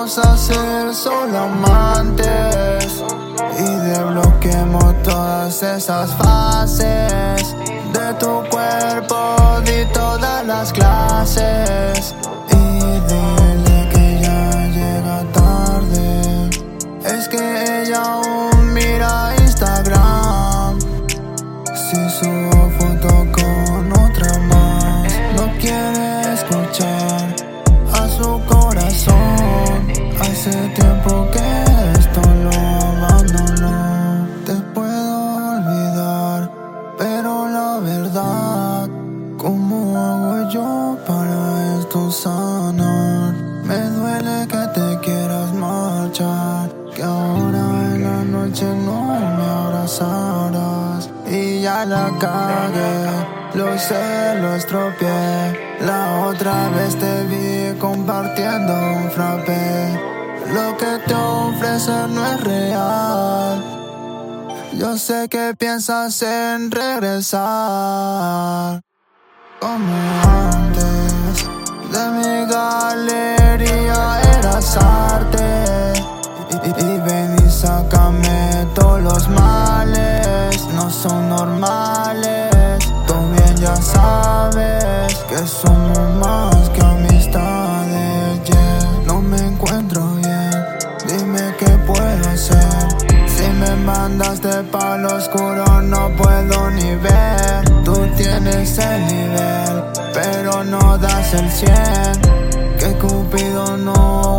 vamos a ser solo amantes y desbloqueemos todas esas fases de tu cuerpo, di todas las clases y dile que ya llega tarde. Es que ella aún mira Instagram, si subo foto con otra más. No quiere escuchar a su corazón, hace tiempo que esto lo abandonó. Te puedo olvidar, pero la verdad, ¿cómo hago yo para esto sanar? Me duele que te quieras marchar, que ahora en la noche no me abrazarás. Y ya la cagué, lo sé, lo estropeé. La otra vez te vi compartiendo un frappé. Lo que te ofrece no es real. Yo sé que piensas en regresar como antes. De mi galería eras arte y ven y sácame todos los males. No son normales, tú bien ya sabes que somos más que amistades, yeah. No me encuentro bien, dime qué puedo hacer. Si me mandaste pa' lo oscuro no puedo ni ver. Tú tienes el nivel, pero no das el 100. Que Cupido no